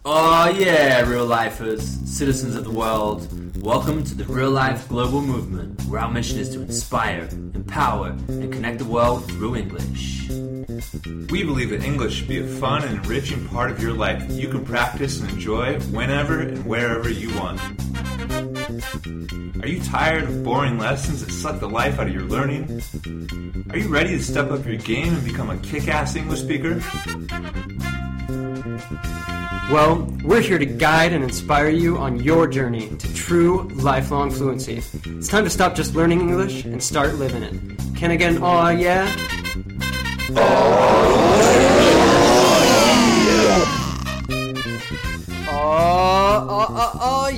Oh yeah, real lifers, citizens of the world. Welcome to the Real Life Global Movement, where our mission is to inspire, empower, and connect the world through English. We believe that English should be a fun and enriching part of your life that you can practice and enjoy whenever and wherever you want. Are you tired of boring lessons that suck the life out of your learning? Are you ready to step up your game and become a kick-ass English speaker? Well, we're here to guide and inspire you on your journey to true lifelong fluency. It's time to stop just learning English and start living it. Can I get an aw yeah? Oh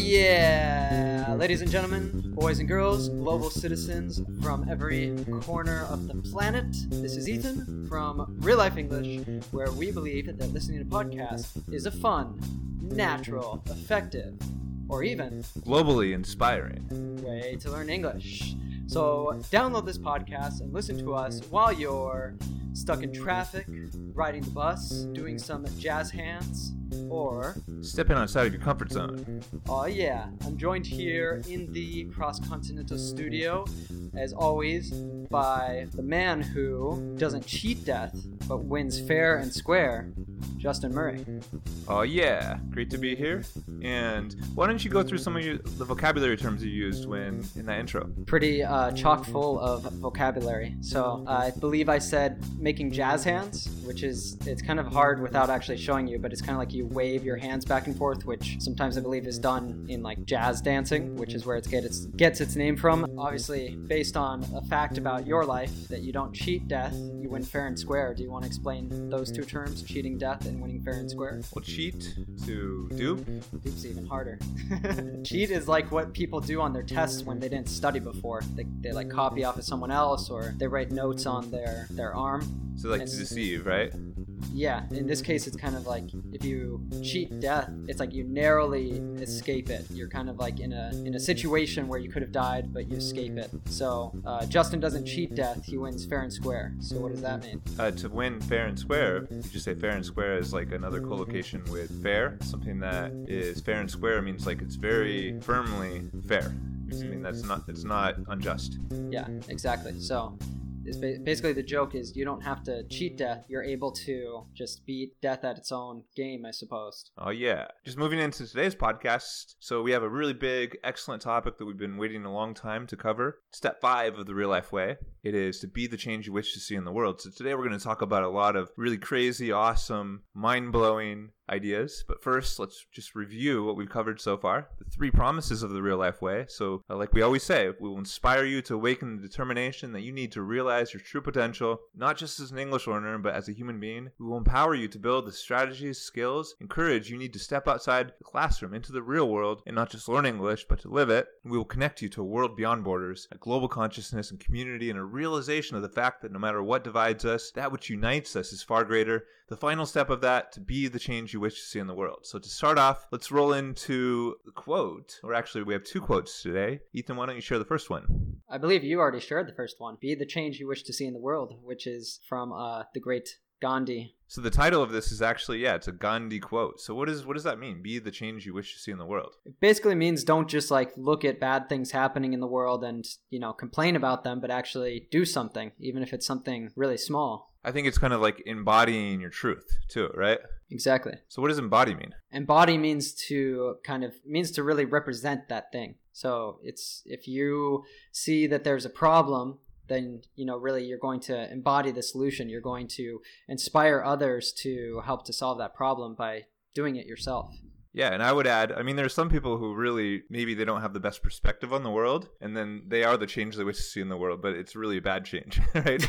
yeah! Ladies and gentlemen, boys and girls, global citizens from every corner of the planet, this is Ethan from Real Life English, where we believe that listening to podcasts is a fun, natural, effective, or even globally inspiring way to learn English. So download this podcast and listen to us while you're stuck in traffic, riding the bus, doing some jazz hands, or stepping outside of your comfort zone. Oh yeah, I'm joined here in the Cross-Continental studio, as always, by the man who doesn't cheat death, but wins fair and square, Justin Murray. Oh yeah, great to be here. And why don't you go through some of the vocabulary terms you used when in that intro? Pretty chock full of vocabulary. So I believe I said making jazz hands, which is, it's kind of hard without actually showing you, but it's kind of like you wave your hands back and forth, which sometimes I believe is done in like jazz dancing, which is where it gets its name from. Obviously, based on a fact about your life that you don't cheat death, you win fair and square. Do you want to explain those two terms, cheating death and winning fair and square? Well, cheat to dupe. Dupe's even harder. Cheat is like what people do on their tests when they didn't study before. They like copy off of someone else, or they write notes on their arm. So like to deceive, right? Yeah, in this case, it's kind of like if you cheat death, it's like you narrowly escape it. You're kind of like in a situation where you could have died, but you escape it. So Justin doesn't cheat death; he wins fair and square. So what does that mean? To win fair and square, you just say fair and square is like another collocation with fair. Something that is fair and square means like it's very firmly fair. It's something that's not unjust. Yeah, exactly. So. Basically, the joke is you don't have to cheat death. You're able to just beat death at its own game, I suppose. Oh, yeah. Just moving into today's podcast. So we have a really big, excellent topic that we've been waiting a long time to cover. Step 5 of the Real Life Way. It is to be the change you wish to see in the world. So today we're going to talk about a lot of really crazy, awesome, mind-blowing ideas. But first, let's just review what we've covered so far. The 3 promises of the Real Life Way. So like we always say, we will inspire you to awaken the determination that you need to realize your true potential, not just as an English learner, but as a human being. We will empower you to build the strategies, skills, and courage you need to step outside the classroom into the real world and not just learn English, but to live it. We will connect you to a world beyond borders, a global consciousness and community, and a realization of the fact that no matter what divides us, that which unites us is far greater. The final step of that, to be the change you wish to see in the world. So to start off, let's roll into the quote, or actually we have 2 quotes today. Ethan, why don't you share the first one? I believe you already shared the first one. Be the change you wish to see in the world, which is from the great Gandhi. So the title of this is actually, it's a Gandhi quote. So what does that mean? Be the change you wish to see in the world. It basically means don't just like look at bad things happening in the world and, complain about them, but actually do something, even if it's something really small. I think it's kind of like embodying your truth too, right? Exactly. So what does embody mean? Embody means to really represent that thing. So it's if you see that there's a problem, then, really you're going to embody the solution. You're going to inspire others to help to solve that problem by doing it yourself. Yeah, and I would add, there's some people who really, maybe they don't have the best perspective on the world, and then they are the change they wish to see in the world, but it's really a bad change, right?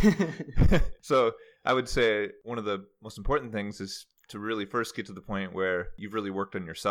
So I would say one of the most important things is to really first get to the point where you've really worked on yourself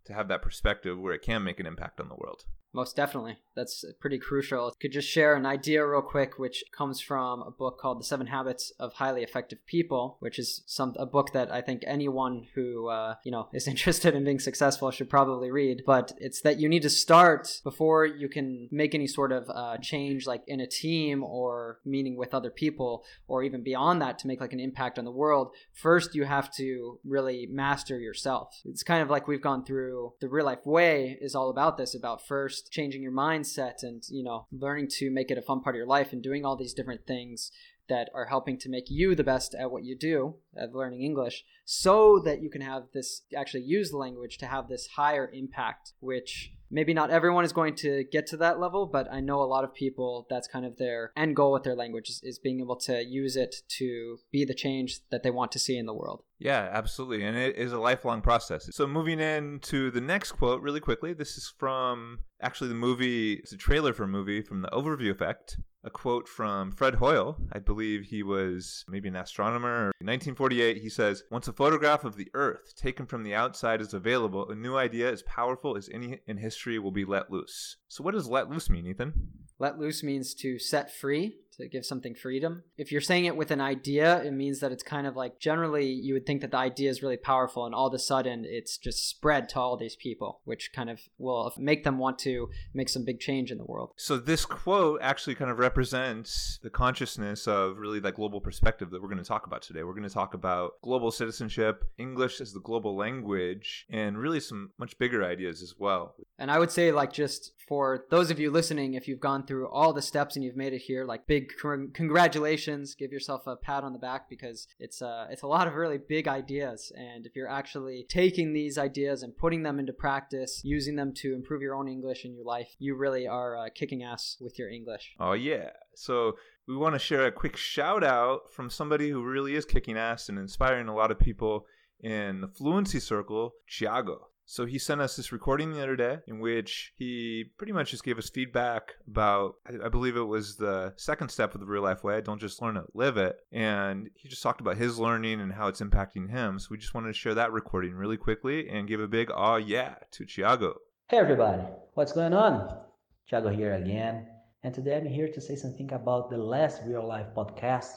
to have that perspective where it can make an impact on the world. Most definitely. That's pretty crucial. Could just share an idea real quick, which comes from a book called The 7 Habits of Highly Effective People, which is a book that I think anyone who is interested in being successful should probably read. But it's that you need to start before you can make any sort of change, like in a team or meeting with other people, or even beyond that to make like an impact on the world. First, you have to really master yourself. It's kind of like we've gone through the Real Life Way is all about this, about first changing your mindset and, learning to make it a fun part of your life and doing all these different things that are helping to make you the best at what you do, at learning English, so that you can actually use the language to have this higher impact, which maybe not everyone is going to get to that level, but I know a lot of people, that's kind of their end goal with their language is being able to use it to be the change that they want to see in the world. Yeah, absolutely. And it is a lifelong process. So moving into the next quote really quickly, this is from actually the movie, it's a trailer for a movie from The Overview Effect. A quote from Fred Hoyle. I believe he was maybe an astronomer. In 1948, he says, "Once a photograph of the Earth taken from the outside is available, a new idea as powerful as any in history will be let loose." So what does let loose mean, Ethan? Let loose means to set free, to give something freedom. If you're saying it with an idea, it means that it's kind of like, generally you would think that the idea is really powerful and all of a sudden it's just spread to all these people, which kind of will make them want to make some big change in the world. So this quote actually kind of represents the consciousness of really that global perspective that we're going to talk about today. We're going to talk about global citizenship, English as the global language, and really some much bigger ideas as well. And I would say, like, just for those of you listening, if you've gone through all the steps and you've made it here, like, big congratulations, give yourself a pat on the back, because it's a lot of really big ideas. And if you're actually taking these ideas and putting them into practice, using them to improve your own English in your life, you really are kicking ass with your English. Oh, yeah. So we want to share a quick shout out from somebody who really is kicking ass and inspiring a lot of people in the fluency circle, Thiago. So he sent us this recording the other day in which he pretty much just gave us feedback about, I believe it was the second step of the Real Life Way, don't just learn it, live it. And he just talked about his learning and how it's impacting him. So we just wanted to share that recording really quickly and give a big "aw yeah" to Thiago. Hey everybody, what's going on? Thiago here again. And today I'm here to say something about the last Real Life podcast,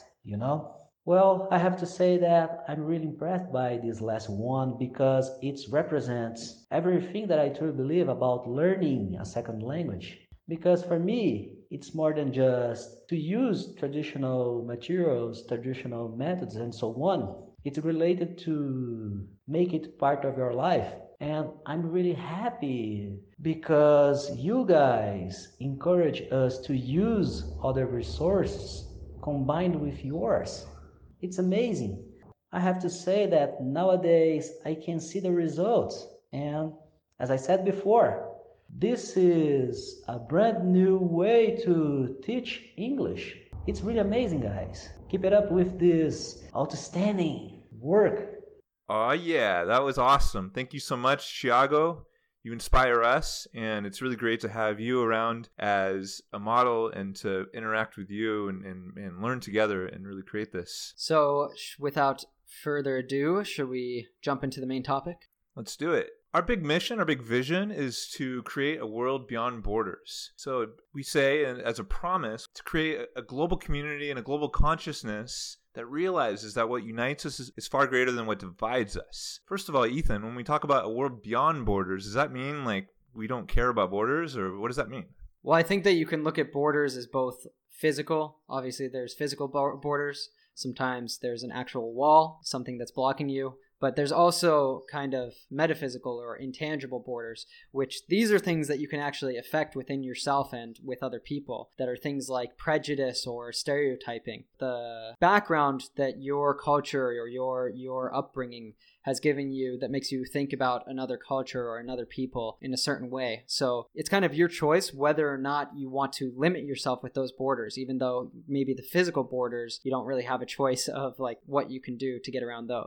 Well, I have to say that I'm really impressed by this last one because it represents everything that I truly believe about learning a second language. Because for me, it's more than just to use traditional materials, traditional methods, and so on. It's related to make it part of your life. And I'm really happy because you guys encourage us to use other resources combined with yours. It's amazing. I have to say that nowadays I can see the results. And as I said before, this is a brand new way to teach English. It's really amazing, guys. Keep it up with this outstanding work. Oh, yeah, that was awesome. Thank you so much, Thiago. You inspire us, and it's really great to have you around as a model and to interact with you and learn together and really create this. So without further ado, should we jump into the main topic? Let's do it. Our big mission, our big vision is to create a world beyond borders. So we say, and as a promise, to create a global community and a global consciousness that realizes that what unites us is far greater than what divides us. First of all, Ethan, when we talk about a world beyond borders, does that mean like we don't care about borders, or what does that mean? Well, I think that you can look at borders as both physical. Obviously, there's physical borders. Sometimes there's an actual wall, something that's blocking you. But there's also kind of metaphysical or intangible borders, which these are things that you can actually affect within yourself and with other people, that are things like prejudice or stereotyping. The background that your culture or your upbringing has given you that makes you think about another culture or another people in a certain way. So it's kind of your choice whether or not you want to limit yourself with those borders, even though maybe the physical borders, you don't really have a choice of like what you can do to get around those.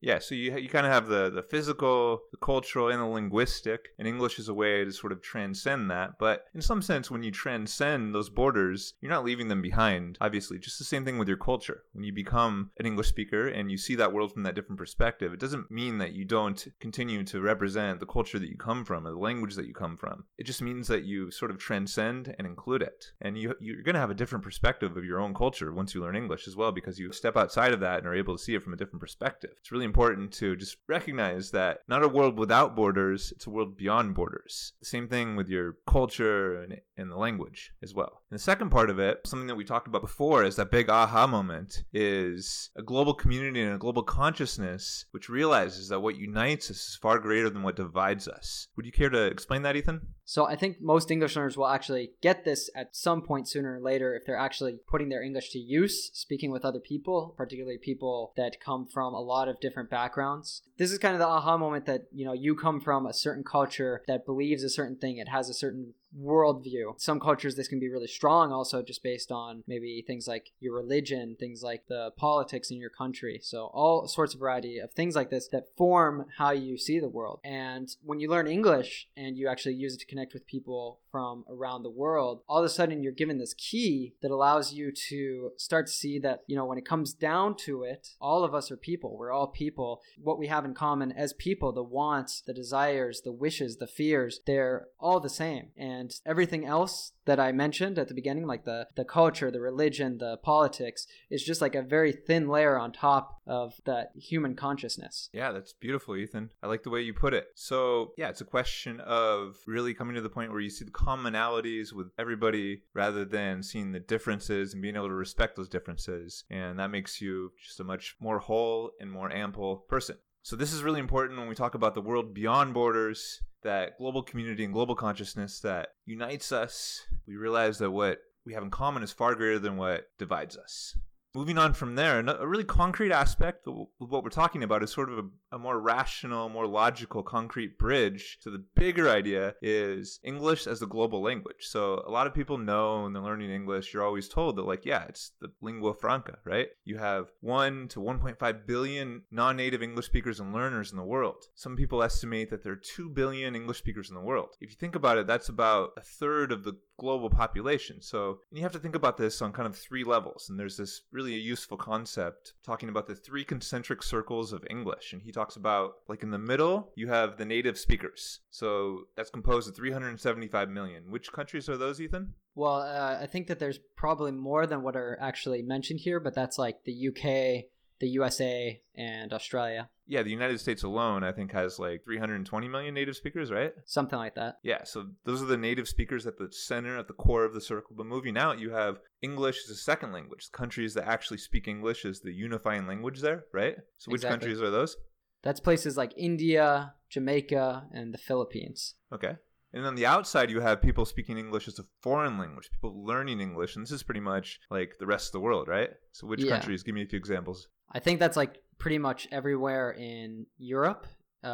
Yeah, so you kind of have the physical, the cultural, and the linguistic, and English is a way to sort of transcend that. But in some sense, when you transcend those borders, you're not leaving them behind, obviously. Just the same thing with your culture. When you become an English speaker and you see that world from that different perspective, it doesn't mean that you don't continue to represent the culture that you come from or the language that you come from. It just means that you sort of transcend and include it. And you're going to have a different perspective of your own culture once you learn English as well, because you step outside of that and are able to see it from a different perspective. It's really important to just recognize that not a world without borders, it's a world beyond borders. The same thing with your culture and the language as well. And the second part of it, something that we talked about before, is that big aha moment, is a global community and a global consciousness which realizes that what unites us is far greater than what divides us. Would you care to explain that, Ethan? So I think most English learners will actually get this at some point sooner or later if they're actually putting their English to use, speaking with other people, particularly people that come from a lot of different backgrounds. This is kind of the aha moment that, you come from a certain culture that believes a certain thing. It has a certain worldview. Some cultures, this can be really strong also just based on maybe things like your religion, things like the politics in your country. So all sorts of variety of things like this that form how you see the world. And when you learn English and you actually use it to connect with people from around the world, all of a sudden you're given this key that allows you to start to see that, when it comes down to it, all of us are people. We're all people. What we have in common as people, the wants, the desires, the wishes, the fears, they're all the same. And everything else that I mentioned at the beginning, like the culture, the religion, the politics, is just like a very thin layer on top of that human consciousness. Yeah, that's beautiful, Ethan. I like the way you put it. So yeah, it's a question of really coming to the point where you see the commonalities with everybody rather than seeing the differences and being able to respect those differences. And that makes you just a much more whole and more ample person. So this is really important when we talk about the world beyond borders, that global community and global consciousness that unites us. We realize that what we have in common is far greater than what divides us. Moving on from there, a really concrete aspect of what we're talking about is sort of a more rational, more logical, concrete bridge to the bigger idea is English as the global language. So a lot of people know when they're learning English, you're always told that it's the lingua franca, right? You have 1 to 1.5 billion non-native English speakers and learners in the world. Some people estimate that there are 2 billion English speakers in the world. If you think about it, that's about a third of the global population. So you have to think about this on kind of 3 levels. And there's this really a useful concept talking about the 3 concentric circles of English. And he talks about, like, in the middle, you have the native speakers. So that's composed of 375 million. Which countries are those, Ethan? Well, I think that there's probably more than what are actually mentioned here, but that's like the UK, the USA, and Australia. Yeah, the United States alone, I think, has like 320 million native speakers, right? Something like that. Yeah, so those are the native speakers at the center, at the core of the circle. But moving out, you have English as a second language. Countries that actually speak English as the unifying language there, right? So which countries are those? That's places like India, Jamaica, and the Philippines. Okay. And on the outside, you have people speaking English as a foreign language, people learning English. And this is pretty much like the rest of the world, right? So which countries? Give me a few examples. I think that's like pretty much everywhere in Europe,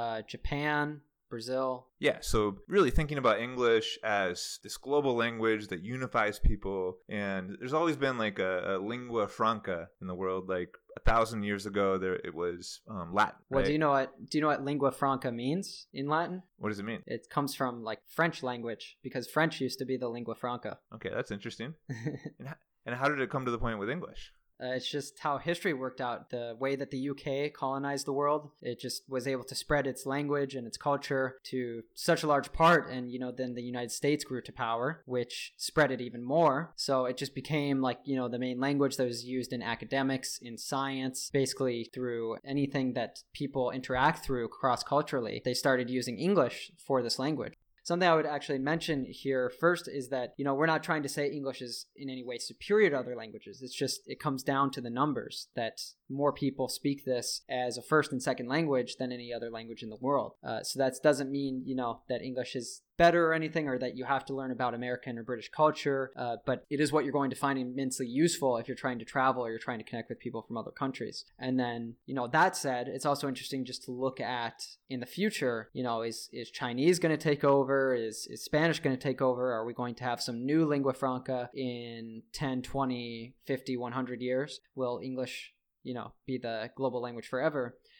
Japan, Brazil. Yeah, so really thinking about English as this global language that unifies people. And there's always been like a lingua franca in the world. Like 1,000 years ago, it was Latin. Right? Well, do you know what lingua franca means in Latin? What does it mean? It comes from like French language, because French used to be the lingua franca. Okay, that's interesting. And how did it come to the point with English? It's just how history worked out. The way that the UK colonized the world, it just was able to spread its language and its culture to such a large part. And, then the United States grew to power, which spread it even more. So it just became like, the main language that was used in academics, in science, basically through anything that people interact through cross-culturally. They started using English for this language. Something I would actually mention here first is that, we're not trying to say English is in any way superior to other languages. It's just, it comes down to the numbers that more people speak this as a first and second language than any other language in the world. So that doesn't mean, that English is better or anything, or that you have to learn about American or British culture, but it is what you're going to find immensely useful if you're trying to travel or you're trying to connect with people from other countries. And then, that said, it's also interesting just to look at in the future, is Chinese going to take over? Is Spanish going to take over? Are we going to have some new lingua franca in 10, 20, 50, 100 years? Will English, be the global language forever?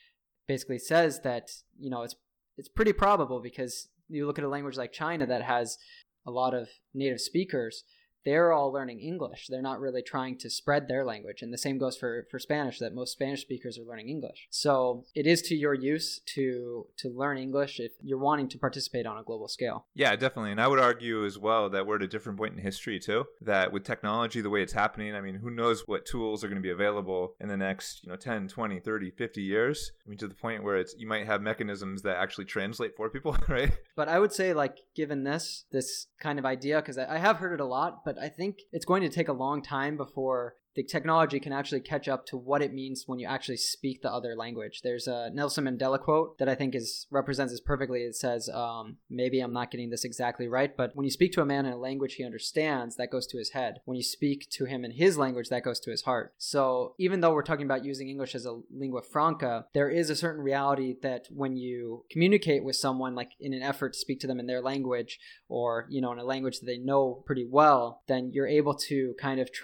basically says that, it's pretty probable, because you look at a language like China that has a lot of native speakers, they're all learning English. They're not really trying to spread their language. And the same goes for Spanish, that most Spanish speakers are learning English. So it is to your use to learn English if you're wanting to participate on a global scale. Yeah, definitely. And I would argue as well that we're at a different point in history too, that with technology, the way it's happening, I mean, who knows what tools are going to be available in the next, 10, 20, 30, 50 years. I mean, to the point where you might have mechanisms that actually translate for people, right? But I would say, given this kind of idea, because I have heard it a lot, but I think it's going to take a long time before the technology can actually catch up to what it means when you actually speak the other language. There's a Nelson Mandela quote that I think represents this perfectly. It says, maybe I'm not getting this exactly right, but when you speak to a man in a language he understands, that goes to his head. When you speak to him in his language, that goes to his heart. So even though we're talking about using English as a lingua franca, there is a certain reality that when you communicate with someone, in an effort to speak to them in their language, or, in a language that they know pretty well, then you're able to kind of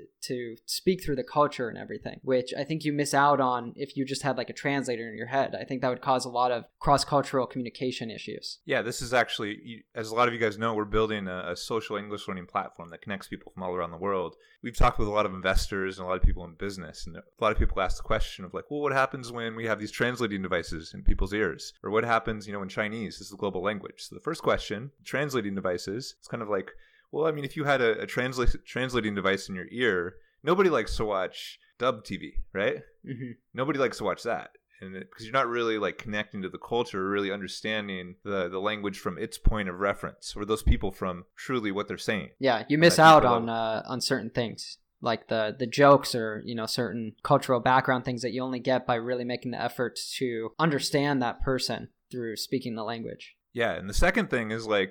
to speak through the culture and everything, which I think you miss out on if you just had a translator in your head. I think that would cause a lot of cross-cultural communication issues. Yeah, this is actually, as a lot of you guys know, we're building a social English learning platform that connects people from all around the world. We've talked with a lot of investors and a lot of people in business, and a lot of people ask the question of what happens when we have these translating devices in people's ears? Or what happens, when Chinese is the global language? So the first question, translating devices, it's kind of well, I mean, if you had a translating device in your ear, nobody likes to watch dub TV, right? Mm-hmm. Nobody likes to watch that. And because you're not really connecting to the culture, or really understanding the language from its point of reference, or those people from truly what they're saying. Yeah, you miss out on certain things, like the jokes, or certain cultural background things that you only get by really making the effort to understand that person through speaking the language. Yeah, and the second thing is what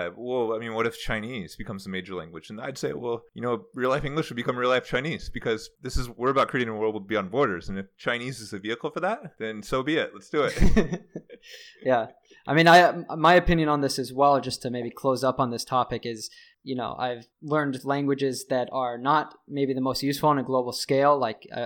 if Chinese becomes a major language? And I'd say, real life English would become real life Chinese, because we're about creating a world beyond borders. And if Chinese is a vehicle for that, then so be it. Let's do it. Yeah. I mean, my opinion on this as well, just to maybe close up on this topic, is I've learned languages that are not maybe the most useful on a global scale.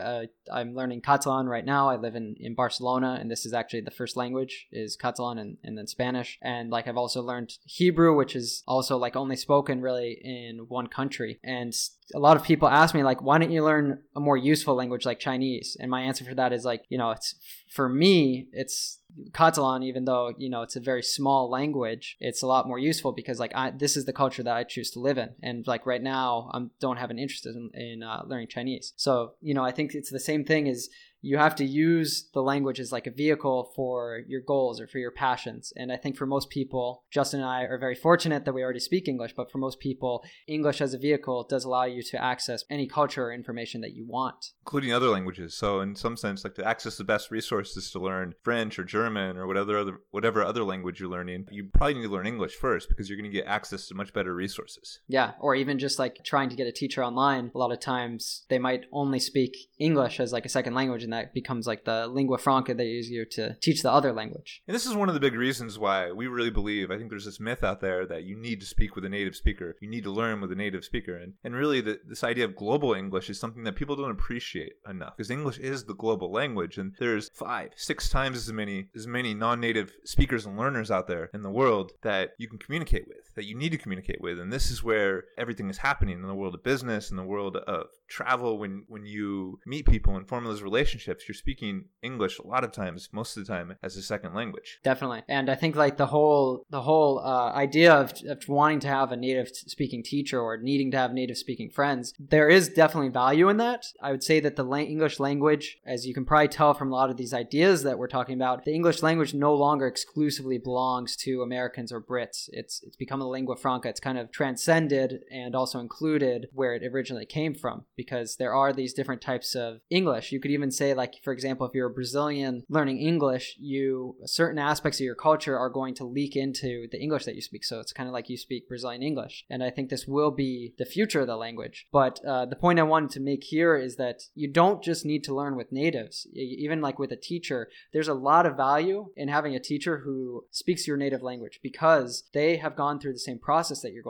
I'm learning Catalan right now. I live in Barcelona, and this is actually the first language is Catalan and then Spanish. And I've also learned Hebrew, which is also only spoken really in one country. And a lot of people ask me why don't you learn a more useful language like Chinese? And my answer for that is it's, for me, it's Catalan, even though, it's a very small language, it's a lot more useful because this is the culture that I choose to live in. And right now I don't have an interest in learning Chinese. So, I think it's the same thing as you have to use the language as a vehicle for your goals or for your passions. And I think for most people, Justin and I are very fortunate that we already speak English, but for most people, English as a vehicle does allow you to access any culture or information that you want. Including other languages. So in some sense, to access the best resources to learn French or German or whatever other language you're learning, you probably need to learn English first, because you're going to get access to much better resources. Yeah, or even just trying to get a teacher online. A lot of times they might only speak English as a second language, and that becomes the lingua franca they use you to teach the other language. And this is one of the big reasons why we really believe, I think there's this myth out there that you need to speak with a native speaker. You need to learn with a native speaker. And really this idea of global English is something that people don't appreciate enough, because English is the global language, and there's 5-6 times as many non-native speakers and learners out there in the world that you can communicate with, that you need to communicate with. And this is where everything is happening in the world of business, in the world of travel. When you meet people and form those relationships, you're speaking English a lot of times, most of the time, as a second language. Definitely. And I think the whole idea of wanting to have a native speaking teacher or needing to have native speaking friends, there is definitely value in that. I would say that the English language, as you can probably tell from a lot of these ideas that we're talking about, the English language no longer exclusively belongs to Americans or Brits. It's become a lingua franca. It's kind of transcended and also included where it originally came from, because there are these different types of English. You could even say, for example, if you're a Brazilian learning English, certain aspects of your culture are going to leak into the English that you speak. So it's kind of like you speak Brazilian English. And I think this will be the future of the language. But the point I wanted to make here is that you don't just need to learn with natives. Even with a teacher, there's a lot of value in having a teacher who speaks your native language, because they have gone through the same process that you're going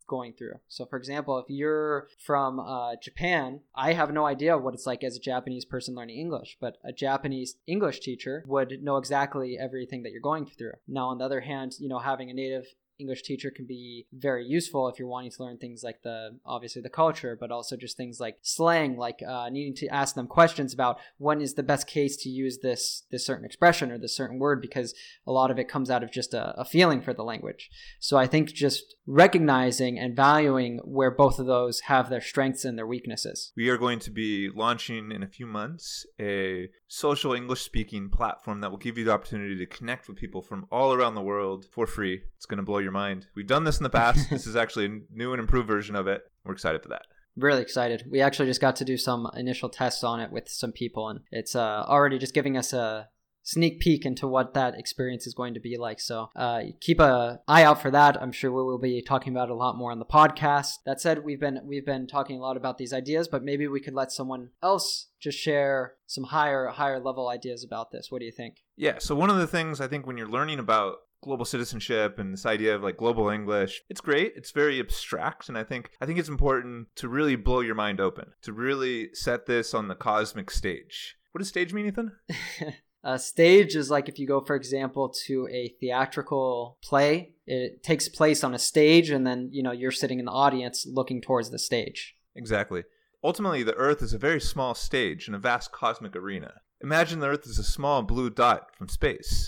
going through. So for example, if you're from Japan, I have no idea what it's like as a Japanese person learning English, but a Japanese English teacher would know exactly everything that you're going through. Now, on the other hand, having a native English teacher can be very useful if you're wanting to learn things like obviously the culture, but also just things like slang, like needing to ask them questions about when is the best case to use this certain expression or this certain word, because a lot of it comes out of just a feeling for the language. So I think just recognizing and valuing where both of those have their strengths and their weaknesses. We are going to be launching in a few months a social English speaking platform that will give you the opportunity to connect with people from all around the world for free. It's going to blow your mind. We've done this in the past. This is actually a new and improved version of it. We're excited for that. Really excited. We actually just got to do some initial tests on it with some people, and it's already just giving us a sneak peek into what that experience is going to be like. So keep an eye out for that. I'm sure we will be talking about it a lot more on the podcast. That said, we've been talking a lot about these ideas, but maybe we could let someone else just share some higher level ideas about this. What do you think? Yeah. So one of the things I think when you're learning about global citizenship and this idea of like global English, it's great. It's very abstract. And I think it's important to really blow your mind open, to really set this on the cosmic stage. What does stage mean, Ethan? A stage is like if you go, for example, to a theatrical play, it takes place on a stage, and then, you're sitting in the audience looking towards the stage. Exactly. Ultimately, the Earth is a very small stage in a vast cosmic arena. Imagine the Earth is a small blue dot from space.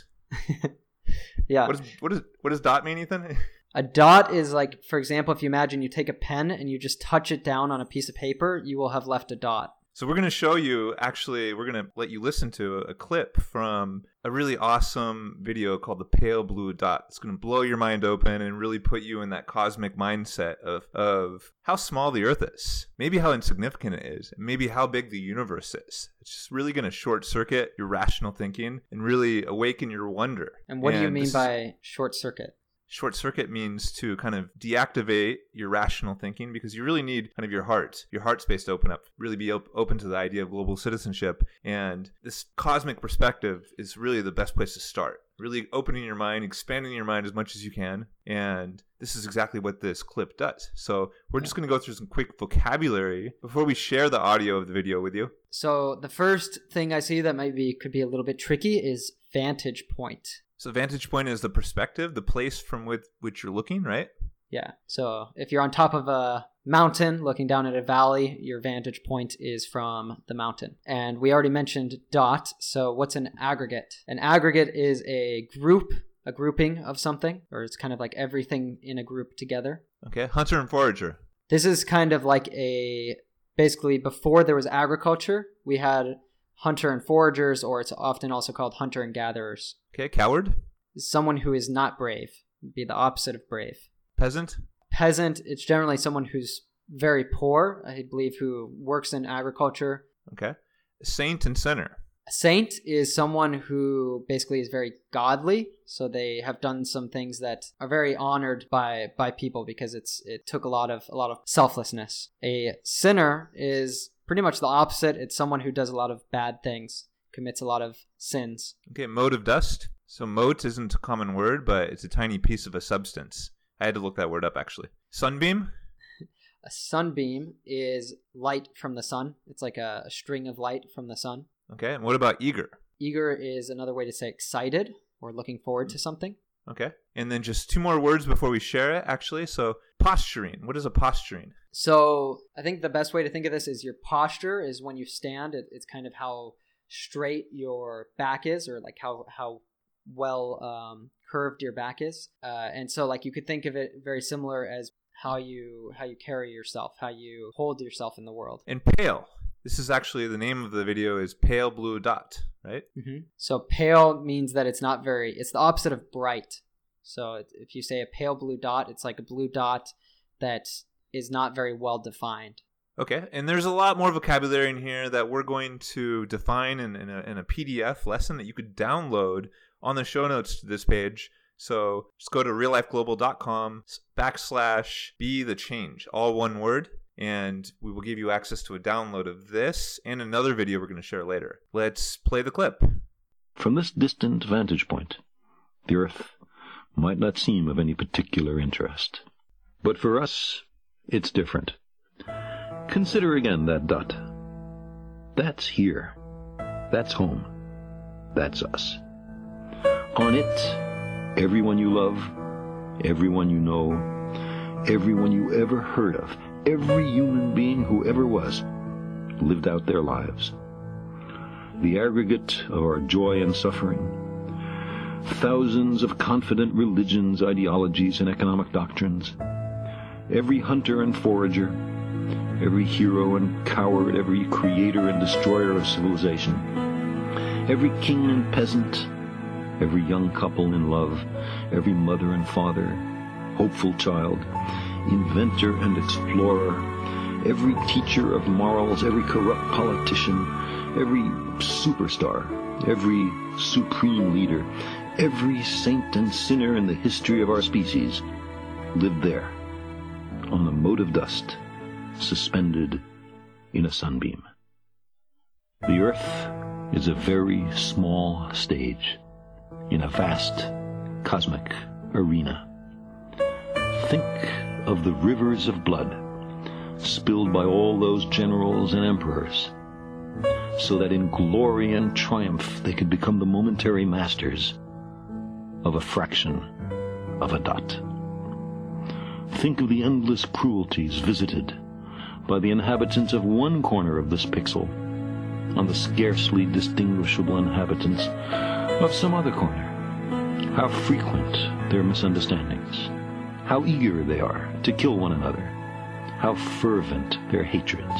Yeah. What does dot mean, Ethan? A dot is like, for example, if you imagine you take a pen and you just touch it down on a piece of paper, you will have left a dot. So we're going to show you, we're going to let you listen to a clip from a really awesome video called The Pale Blue Dot. It's going to blow your mind open and really put you in that cosmic mindset of how small the Earth is, maybe how insignificant it is, and maybe how big the universe is. It's just really going to short circuit your rational thinking and really awaken your wonder. And what do you mean by short circuit? Short circuit means to kind of deactivate your rational thinking, because you really need kind of your heart space to open up, really be open to the idea of global citizenship. And this cosmic perspective is really the best place to start, really opening your mind, expanding your mind as much as you can. And this is exactly what this clip does. So we're just going to go through some quick vocabulary before we share the audio of the video with you. So the first thing I see that could be a little bit tricky is vantage point. So vantage point is the perspective, the place from which you're looking, right? Yeah. So if you're on top of a mountain looking down at a valley, your vantage point is from the mountain. And we already mentioned dot. So what's an aggregate? An aggregate is a grouping of something, or it's kind of like everything in a group together. Okay. Hunter and forager. This is kind of like basically before there was agriculture, we had hunter and foragers, or it's often also called hunter and gatherers. Okay, coward. Someone who is not brave. Would be the opposite of brave. Peasant. Peasant, it's generally someone who's very poor, I believe, who works in agriculture. Okay. Saint and sinner. A saint is someone who basically is very godly, so they have done some things that are very honored by people because it took a lot of selflessness. A sinner is pretty much the opposite. It's someone who does a lot of bad things, commits a lot of sins. Okay, mote of dust. So mote isn't a common word, but it's a tiny piece of a substance. I had to look that word up, actually. Sunbeam. A sunbeam is light from the sun. It's like a string of light from the sun. Okay, and what about eager? Eager is another way to say excited or looking forward to something. Okay, and then just two more words before we share it, actually. So posturing. What is a posturing? So I think the best way to think of this is your posture is when you stand. It's kind of how straight your back is, or like how well curved your back is. And so like you could think of it very similar as how you carry yourself, how you hold yourself in the world. And pale. This is actually the name of the video is Pale Blue Dot, right? Mm-hmm. So pale means that it's the opposite of bright. So if you say a pale blue dot, it's like a blue dot that is not very well defined. Okay, and there's a lot more vocabulary in here that we're going to define in a PDF lesson that you could download on the show notes to this page. So just go to reallifeglobal.com/be the change, all one word. And we will give you access to a download of this and another video we're going to share later. Let's play the clip. From this distant vantage point, the Earth might not seem of any particular interest. But for us, it's different. Consider again that dot. That's here. That's home. That's us. On it, everyone you love, everyone you know, everyone you ever heard of, every human being who ever was, lived out their lives. The aggregate of our joy and suffering, thousands of confident religions, ideologies, and economic doctrines, every hunter and forager, every hero and coward, every creator and destroyer of civilization, every king and peasant, every young couple in love, every mother and father, hopeful child, inventor and explorer, every teacher of morals, every corrupt politician, every superstar, every supreme leader, every saint and sinner in the history of our species lived there, on the mote of dust, suspended in a sunbeam. The earth is a very small stage in a vast cosmic arena. Think of the rivers of blood spilled by all those generals and emperors, so that in glory and triumph they could become the momentary masters of a fraction of a dot. Think of the endless cruelties visited by the inhabitants of one corner of this pixel on the scarcely distinguishable inhabitants of some other corner. How frequent their misunderstandings, how eager they are to kill one another, how fervent their hatreds.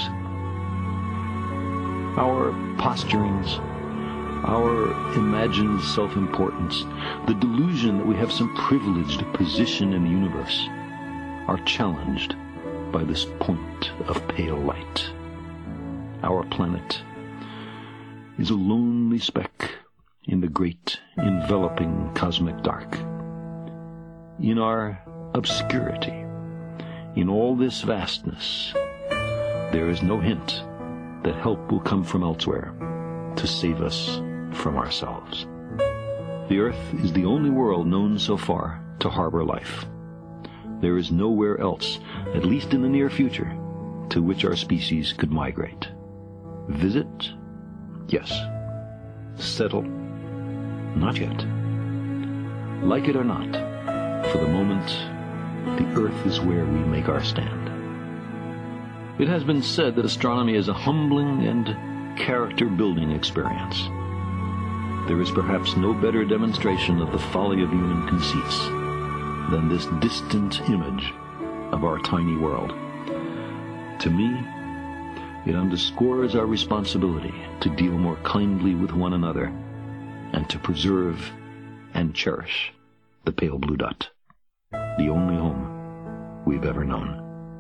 Our posturings, our imagined self-importance, the delusion that we have some privileged position in the universe, are challenged by this point of pale light. Our planet is a lonely speck in the great enveloping cosmic dark. In our obscurity, in all this vastness, there is no hint that help will come from elsewhere to save us from ourselves. The Earth is the only world known so far to harbor life. There is nowhere else, at least in the near future, to which our species could migrate. Visit? Yes. Settle? Not yet. Like it or not, for the moment, the Earth is where we make our stand. It has been said that astronomy is a humbling and character-building experience. There is perhaps no better demonstration of the folly of human conceits than this distant image of our tiny world. To me, it underscores our responsibility to deal more kindly with one another and to preserve and cherish the pale blue dot, the only home we've ever known.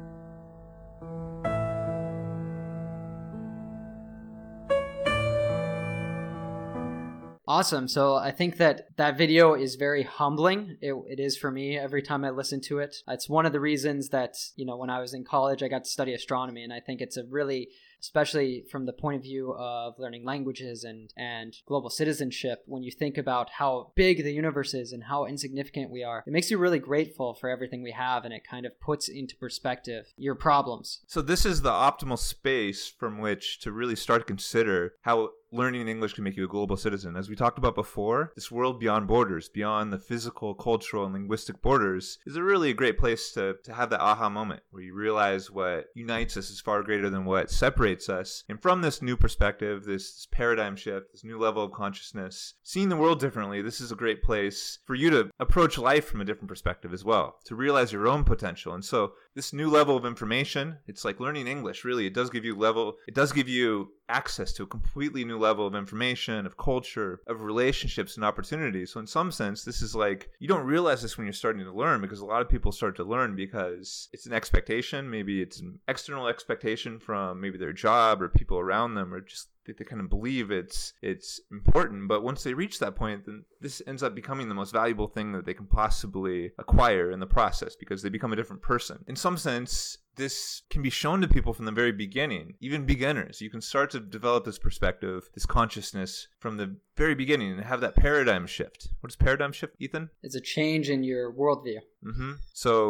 Awesome. So I think that video is very humbling. It is for me every time I listen to it. It's one of the reasons that, when I was in college, I got to study astronomy. And I think it's a really, especially from the point of view of learning languages and global citizenship, when you think about how big the universe is and how insignificant we are, it makes you really grateful for everything we have. And it kind of puts into perspective your problems. So this is the optimal space from which to really start to consider how learning English can make you a global citizen. As we talked about before, this world beyond borders, beyond the physical, cultural, and linguistic borders, is a great place to have that aha moment where you realize what unites us is far greater than what separates us. And from this new perspective, this paradigm shift, this new level of consciousness, seeing the world differently, this is a great place for you to approach life from a different perspective as well, to realize your own potential. And so this new level of information, it's like learning English, really. It does give you access to a completely new level of information, of culture, of relationships and opportunities. So in some sense, this is like, you don't realize this when you're starting to learn, because a lot of people start to learn because it's an expectation. Maybe it's an external expectation from maybe their job or people around them, or just they kind of believe it's important. But once they reach that point, then this ends up becoming the most valuable thing that they can possibly acquire in the process, because they become a different person. In some sense, this can be shown to people from the very beginning, even beginners. You can start to develop this perspective, this consciousness from the very beginning and have that paradigm shift. What is paradigm shift, Ethan? It's a change in your worldview. So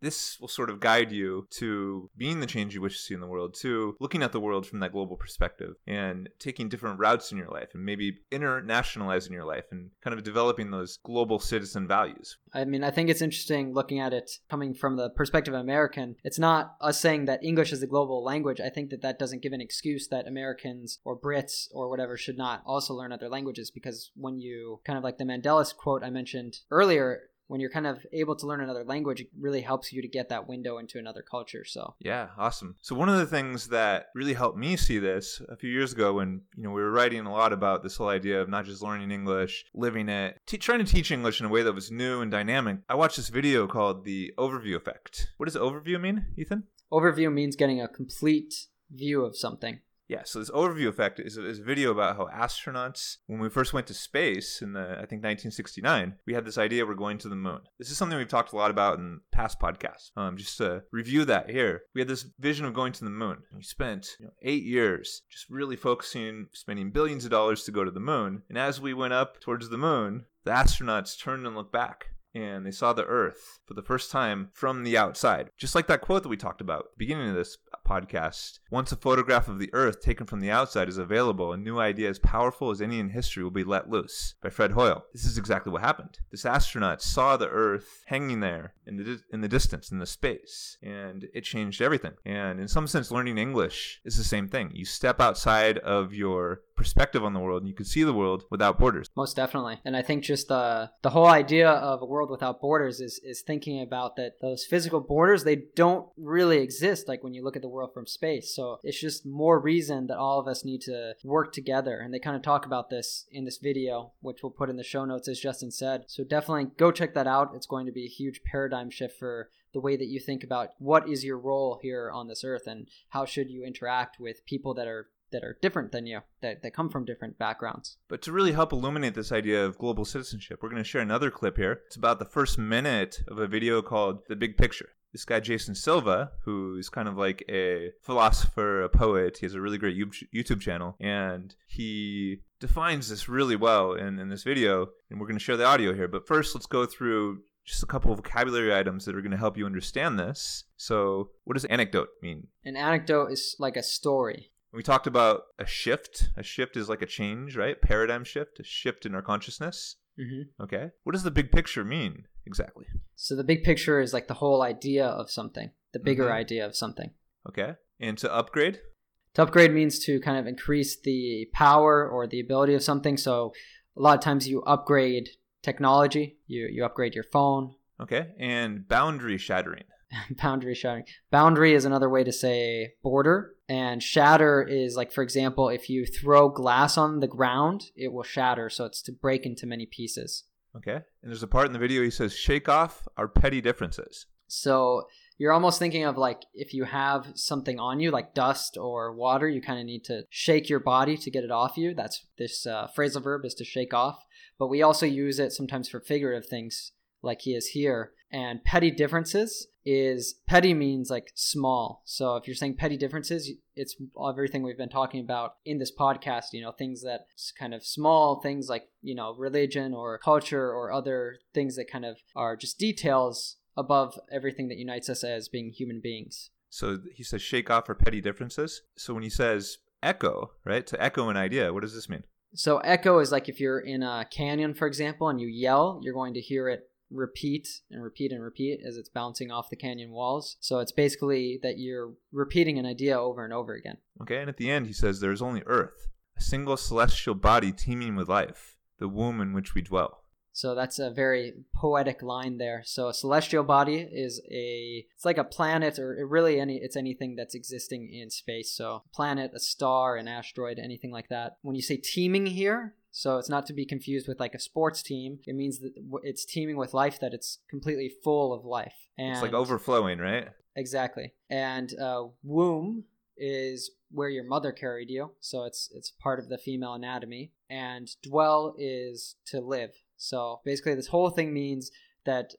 this will sort of guide you to being the change you wish to see in the world, to looking at the world from that global perspective and taking different routes in your life and maybe internationalizing your life and kind of developing those global citizen values. I mean, I think it's interesting looking at it coming from the perspective of American. It's not us saying that English is the global language. I think that doesn't give an excuse that Americans or Brits or whatever should not also learn other languages, because when you kind of like the Mandela quote I mentioned earlier, when you're kind of able to learn another language, it really helps you to get that window into another culture. So yeah, awesome. So one of the things that really helped me see this a few years ago when, we were writing a lot about this whole idea of not just learning English, living it, trying to teach English in a way that was new and dynamic. I watched this video called The Overview Effect. What does overview mean, Ethan? Overview means getting a complete view of something. Yeah, so this overview effect is a video about how astronauts, when we first went to space in I think 1969, we had this idea we're going to the moon. This is something we've talked a lot about in past podcasts. Just to review that here, we had this vision of going to the moon. And we spent 8 years just really spending billions of dollars to go to the moon. And as we went up towards the moon, the astronauts turned and looked back. And they saw the Earth for the first time from the outside. Just like that quote that we talked about at the beginning of this podcast. Once a photograph of the Earth taken from the outside is available, a new idea as powerful as any in history will be let loose, by Fred Hoyle. This is exactly what happened. This astronaut saw the Earth hanging there in the distance, in the space, and it changed everything. And in some sense, learning English is the same thing. You step outside of your perspective on the world and you can see the world without borders. Most definitely. And I think just the whole idea of a world without borders is thinking about that those physical borders, they don't really exist like when you look at the world from space. So it's just more reason that all of us need to work together. And they kind of talk about this in this video, which we'll put in the show notes, as Justin said. So definitely go check that out. It's going to be a huge paradigm shift for the way that you think about what is your role here on this earth and how should you interact with people that are different than you, that come from different backgrounds. But to really help illuminate this idea of global citizenship, we're going to share another clip here. It's about the first minute of a video called The Big Picture. This guy, Jason Silva, who's kind of like a philosopher, a poet, he has a really great YouTube channel, and he defines this really well in this video, and we're going to share the audio here. But first, let's go through just a couple of vocabulary items that are going to help you understand this. So what does anecdote mean? An anecdote is like a story. We talked about a shift. A shift is like a change, right? Paradigm shift, a shift in our consciousness. Mm-hmm. Okay. What does the big picture mean exactly? So the big picture is like the whole idea of something, the bigger idea of something. Okay. And to upgrade? To upgrade means to kind of increase the power or the ability of something. So a lot of times you upgrade technology, you upgrade your phone. Okay. And boundary shattering. Boundary shattering. Boundary is another way to say border. And shatter is like, for example, if you throw glass on the ground, it will shatter. So it's to break into many pieces. Okay. And there's a part in the video he says, shake off our petty differences. So you're almost thinking of like if you have something on you, like dust or water, you kind of need to shake your body to get it off you. That's this phrasal verb is to shake off. But we also use it sometimes for figurative things like he is here. And petty differences is, petty means like small. So if you're saying petty differences, it's everything we've been talking about in this podcast, things that kind of small things like, religion or culture or other things that kind of are just details above everything that unites us as being human beings. So he says shake off our petty differences. So when he says echo, right, to echo an idea, what does this mean? So echo is like if you're in a canyon, for example, and you yell, you're going to hear it repeat and repeat and repeat as it's bouncing off the canyon walls. So it's basically that you're repeating an idea over and over again. Okay, and at the end he says there is only Earth, a single celestial body teeming with life, the womb in which we dwell. So that's a very poetic line there. So a celestial body is it's like a planet, or it's anything that's existing in space. So a planet, a star, an asteroid, anything like that. When you say teeming here, so it's not to be confused with like a sports team. It means that it's teeming with life, that it's completely full of life. And it's like overflowing, right? Exactly. And womb is where your mother carried you. So it's part of the female anatomy. And dwell is to live. So basically this whole thing means that,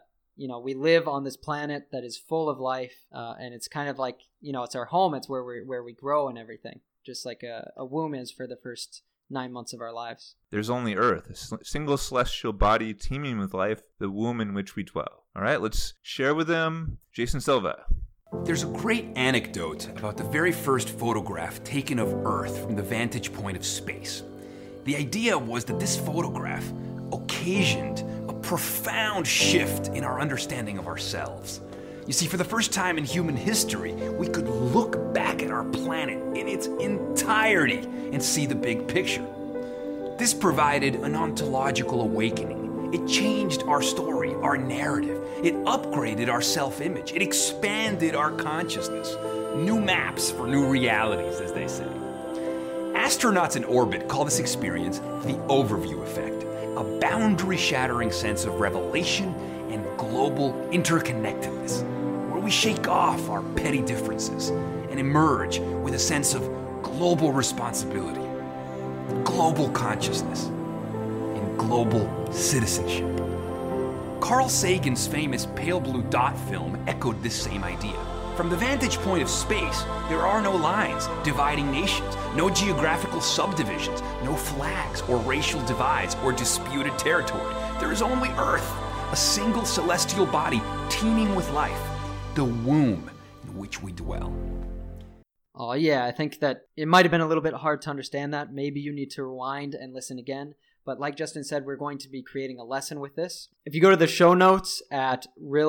we live on this planet that is full of life. And it's kind of like, it's our home. It's where we grow and everything. Just like a womb is for the first 9 months of our lives. There's only Earth, a single celestial body teeming with life, the womb in which we dwell. All right, let's share with them Jason Silva. There's a great anecdote about the very first photograph taken of Earth from the vantage point of space. The idea was that this photograph occasioned a profound shift in our understanding of ourselves. You see, for the first time in human history, we could look back at our planet in its entirety and see the big picture. This provided an ontological awakening. It changed our story, our narrative. It upgraded our self-image. It expanded our consciousness. New maps for new realities, as they say. Astronauts in orbit call this experience the overview effect, a boundary-shattering sense of revelation and global interconnectedness, where we shake off our petty differences and emerge with a sense of global responsibility, global consciousness, and global citizenship. Carl Sagan's famous Pale Blue Dot film echoed this same idea. From the vantage point of space, there are no lines dividing nations, no geographical subdivisions, no flags or racial divides or disputed territory. There is only Earth, a single celestial body teeming with life, the womb in which we dwell. Oh yeah, I think that it might have been a little bit hard to understand that. Maybe you need to rewind and listen again. But like Justin said, we're going to be creating a lesson with this. If you go to the show notes at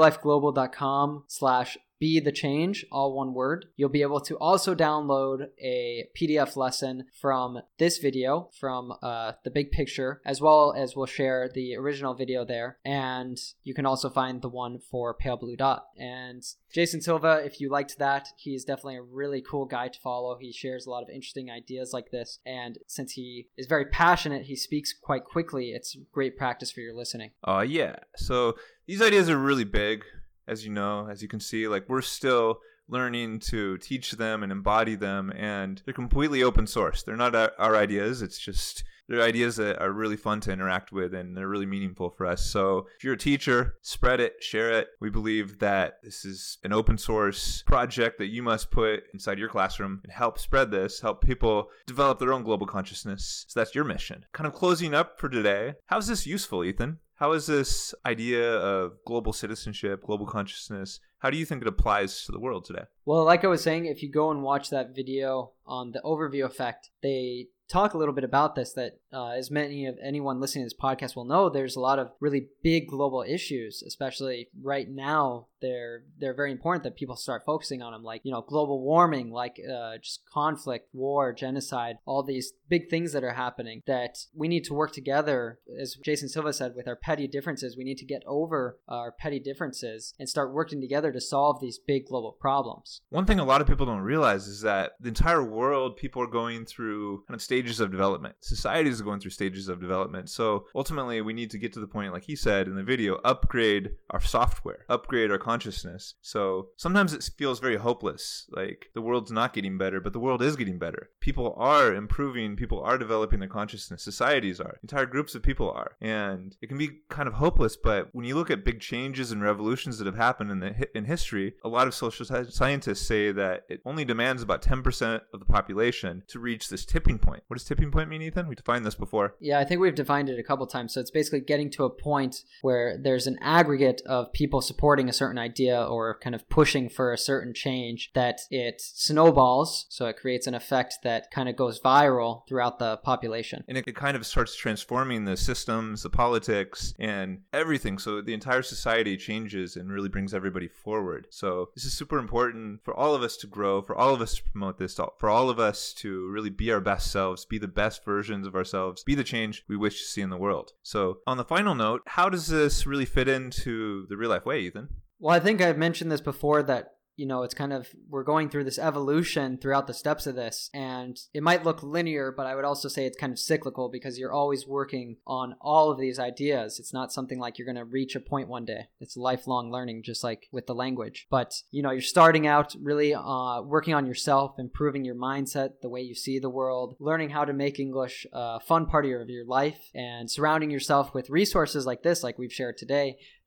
reallifeglobal.com/be the change, all one word, you'll be able to also download a PDF lesson from this video, from the big picture, as well as we'll share the original video there. And you can also find the one for Pale Blue Dot. And Jason Silva, if you liked that, he's definitely a really cool guy to follow. He shares a lot of interesting ideas like this. And since he is very passionate, he speaks quite quickly. It's great practice for your listening. Yeah. So these ideas are really big. As you know, as you can see, like we're still learning to teach them and embody them, and they're completely open source. They're not our ideas. It's just they're ideas that are really fun to interact with, and they're really meaningful for us. So if you're a teacher, spread it, share it. We believe that this is an open source project that you must put inside your classroom and help spread this, help people develop their own global consciousness. So that's your mission. Kind of closing up for today. How's this useful, Ethan? How is this idea of global citizenship, global consciousness, how do you think it applies to the world today? Well, like I was saying, if you go and watch that video on the overview effect, they talk a little bit about this, that as many of anyone listening to this podcast will know, there's a lot of really big global issues, especially right now. They're very important that people start focusing on them, like, global warming, like just conflict, war, genocide, all these big things that are happening that we need to work together. As Jason Silva said, with our petty differences, we need to get over our petty differences and start working together to solve these big global problems. One thing a lot of people don't realize is that the entire world, people are going through kind of stages of development. Societies are going through stages of development. So ultimately, we need to get to the point, like he said in the video, upgrade our software, upgrade our consciousness. So sometimes it feels very hopeless, like the world's not getting better, but the world is getting better. People are improving, people are developing their consciousness, societies are, entire groups of people are, and it can be kind of hopeless. But when you look at big changes and revolutions that have happened in history, a lot of social scientists say that it only demands about 10% of the population to reach this tipping point. What does tipping point mean, Ethan? We defined this before. Yeah, I think we've defined it a couple times. So it's basically getting to a point where there's an aggregate of people supporting a certain idea or kind of pushing for a certain change, that it snowballs. So it creates an effect that kind of goes viral throughout the population. And it kind of starts transforming the systems, the politics, and everything. So the entire society changes and really brings everybody forward. So this is super important for all of us to grow, for all of us to promote this, for all of us to really be our best selves, be the best versions of ourselves, be the change we wish to see in the world. So on the final note, how does this really fit into the real life way, Ethan? Well, I think I've mentioned this before, that it's kind of, we're going through this evolution throughout the steps of this, and it might look linear, but I would also say it's kind of cyclical, because you're always working on all of these ideas. It's not something like you're going to reach a point one day. It's lifelong learning, just like with the language. But, you're starting out really working on yourself, improving your mindset, the way you see the world, learning how to make English a fun part of your life, and surrounding yourself with resources like this, like we've shared today,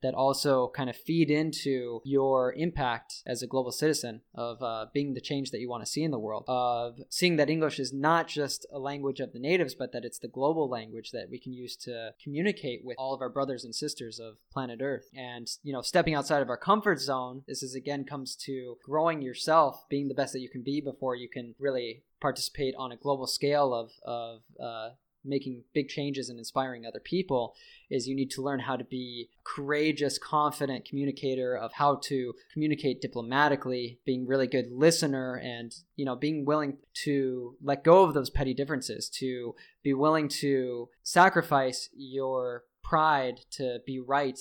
that also kind of feed into your impact as a global citizen of being the change that you want to see in the world, of seeing that English is not just a language of the natives, but that it's the global language that we can use to communicate with all of our brothers and sisters of planet Earth. And, stepping outside of our comfort zone, this is again comes to growing yourself, being the best that you can be before you can really participate on a global scale of making big changes and inspiring other people. Is you need to learn how to be a courageous, confident communicator, of how to communicate diplomatically, being really good listener, and being willing to let go of those petty differences, to be willing to sacrifice your pride to be right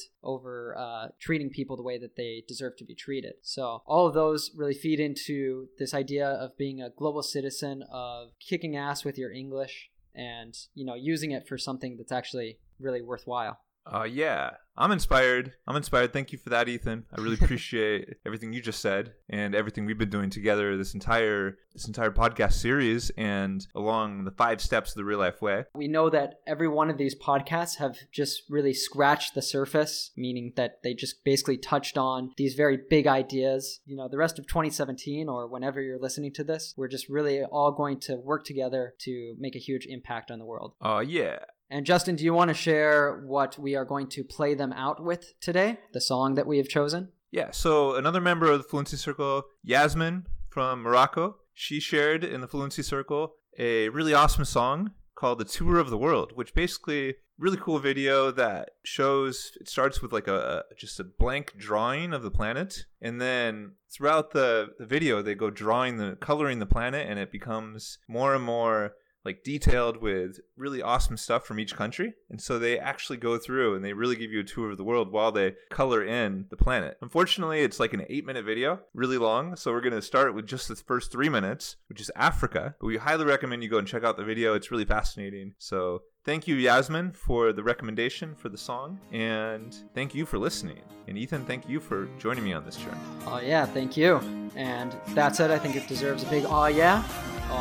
over treating people the way that they deserve to be treated. So all of those really feed into this idea of being a global citizen, of kicking ass with your English, and using it for something that's actually really worthwhile. Yeah, I'm inspired. Thank you for that, Ethan. I really appreciate everything you just said and everything we've been doing together this entire podcast series and along the 5 steps of the Real Life Way. We know that every one of these podcasts have just really scratched the surface, meaning that they just basically touched on these very big ideas. The rest of 2017, or whenever you're listening to this, we're just really all going to work together to make a huge impact on the world. Yeah. And Justin, do you want to share what we are going to play them out with today, the song that we have chosen? Yeah, so another member of the Fluency Circle, Yasmin from Morocco, she shared in the Fluency Circle a really awesome song called The Tour of the World, which basically really cool video that shows, it starts with like just a blank drawing of the planet, and then throughout the video they go coloring the planet, and it becomes more and more like detailed with really awesome stuff from each country. And so they actually go through and they really give you a tour of the world while they color in the planet. Unfortunately, it's like an 8-minute video, really long. So we're going to start with just the first 3 minutes, which is Africa. But we highly recommend you go and check out the video. It's really fascinating. So thank you, Yasmin, for the recommendation for the song. And thank you for listening. And Ethan, thank you for joining me on this journey. Oh yeah, thank you. And that said, I think it deserves a big aw yeah. Oh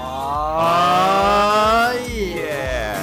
yeah.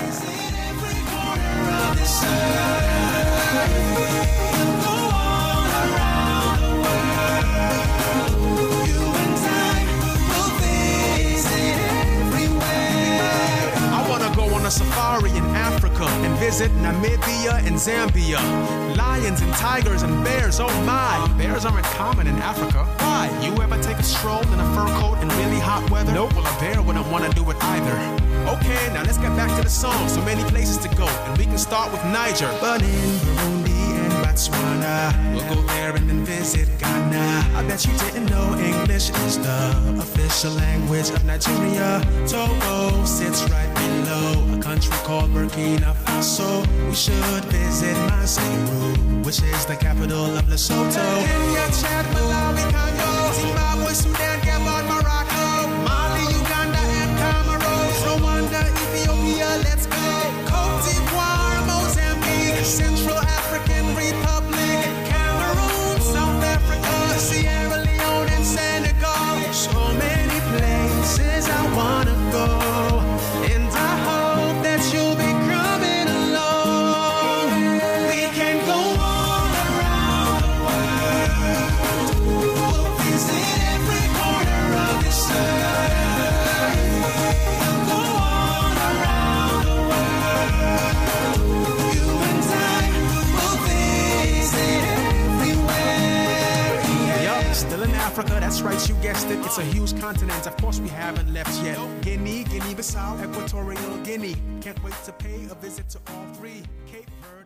I want to go on a safari in Africa and visit Namibia and Zambia. Lions and tigers and bears, oh my. Bears aren't common in Africa. Why? You ever take a stroll in a fur coat in really hot weather? Nope. Well, a bear wouldn't want to do it either. Okay, now let's get back to the song. So many places to go, and we can start with Niger. But in Burundi and Botswana, we'll go there and then visit Ghana. I bet you didn't know English is the official language of Nigeria. Togo sits right below a country called Burkina Faso. We should visit Maseru, which is the capital of Lesotho. Kenya, Chad, Malawi, Congo, Zimbabwe, Sudan, Gabon, Morocco, Mali, Uganda, and Cameroon, Rwanda, Ethiopia, let's go. Cote d'Ivoire, Mozambique, Central African Republic, Cameroon, South Africa, Sierra Leone, and Senegal. So many places I wanna go, and I hope that you'll be coming along. We can go all around the world. We'll visit every corner of this earth. Go all around the world. You and I will visit everywhere. Yup, still in Africa, that's right, you guessed it. It's a huge continent, of course we haven't left yet. Guinea, Guinea-Bissau, Equatorial Guinea. Can't wait to pay a visit to all 3. Cape Verde.